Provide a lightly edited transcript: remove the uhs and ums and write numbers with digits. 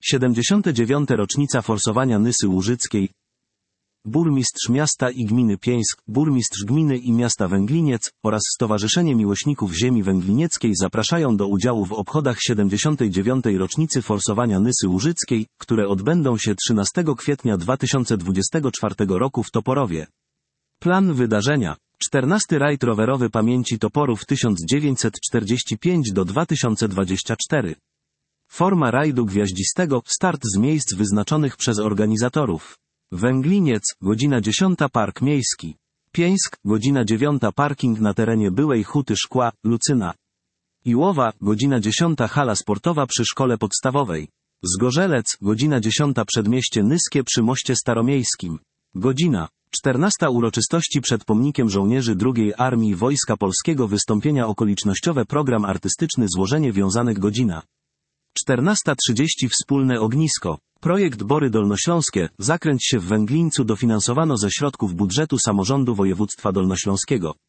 79. rocznica forsowania Nysy Łużyckiej. Burmistrz miasta i gminy Pieńsk, burmistrz gminy i miasta Węgliniec oraz Stowarzyszenie Miłośników Ziemi Węglinieckiej zapraszają do udziału w obchodach 79. rocznicy forsowania Nysy Łużyckiej, które odbędą się 13 kwietnia 2024 roku w Toporowie. Plan wydarzenia. 14. rajd rowerowy pamięci Toporów 1945-2024. Forma rajdu gwiaździstego, start z miejsc wyznaczonych przez organizatorów. Węgliniec, godzina 10 Park Miejski. Pieńsk, godzina 9 Parking na terenie byłej Huty Szkła, Lucyna. Iłowa, godzina 10 Hala sportowa przy szkole podstawowej. Zgorzelec, godzina 10 Przedmieście Nyskie przy moście staromiejskim. Godzina 14 Uroczystości przed pomnikiem żołnierzy II Armii Wojska Polskiego. Wystąpienia okolicznościowe. Program artystyczny. Złożenie wiązanek. Godzina 14:30 Wspólne ognisko. Projekt Bory Dolnośląskie, Zakręć się w Węglińcu dofinansowano ze środków budżetu samorządu województwa dolnośląskiego.